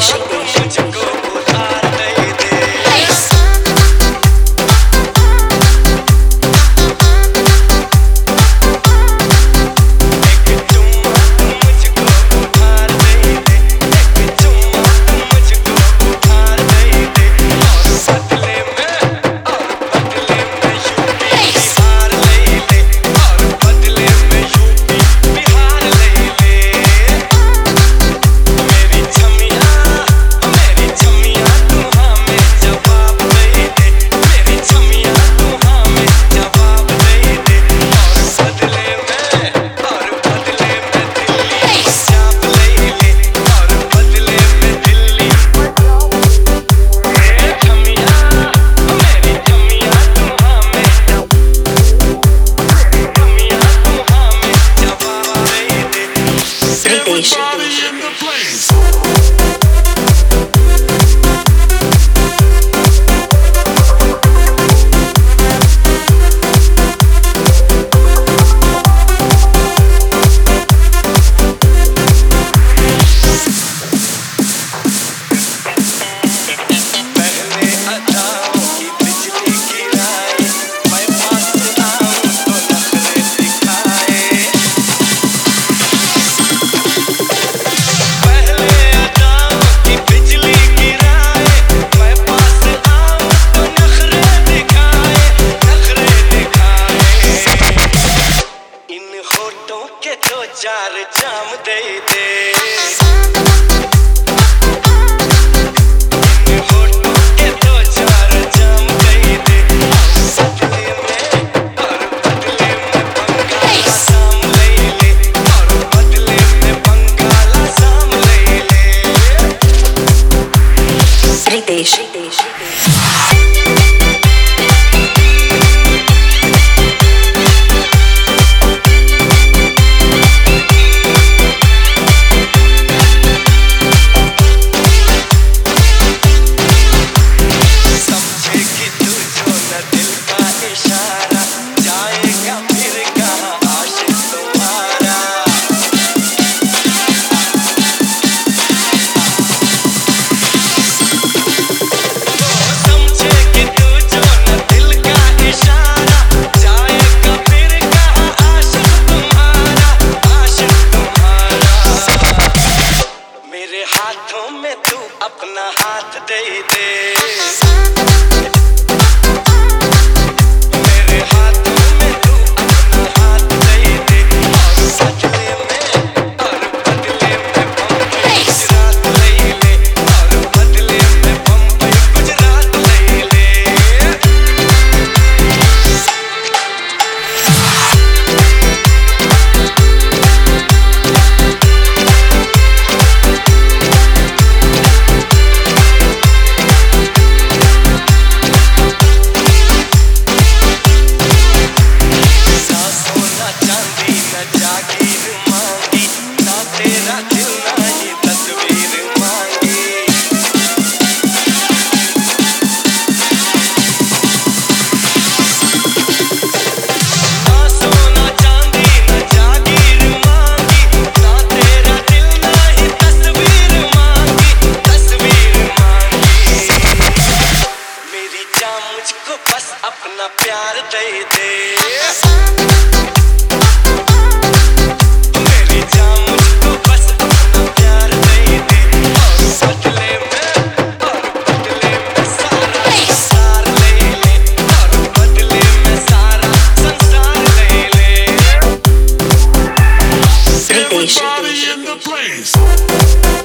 चार जाम दे दे होठों के दो चार जाम दे दे बदले में और बदले में बंगाला साम ले ले और बदले में बंगाला साम ले ले रितेश हाथों में तू अपना हाथ दे दे मेरे हाथों में तू अपना हाथ दे दे और बदले में बम्बई गुजरात ले ले और बदले में बम्बई गुजरात ले ले मुझको बस अपना प्यार दे दे मेरी जान मुझको बस अपना प्यार दे दे और बदले में सारा संसार ले ले और बदले में सारा संसार ले ले रितेश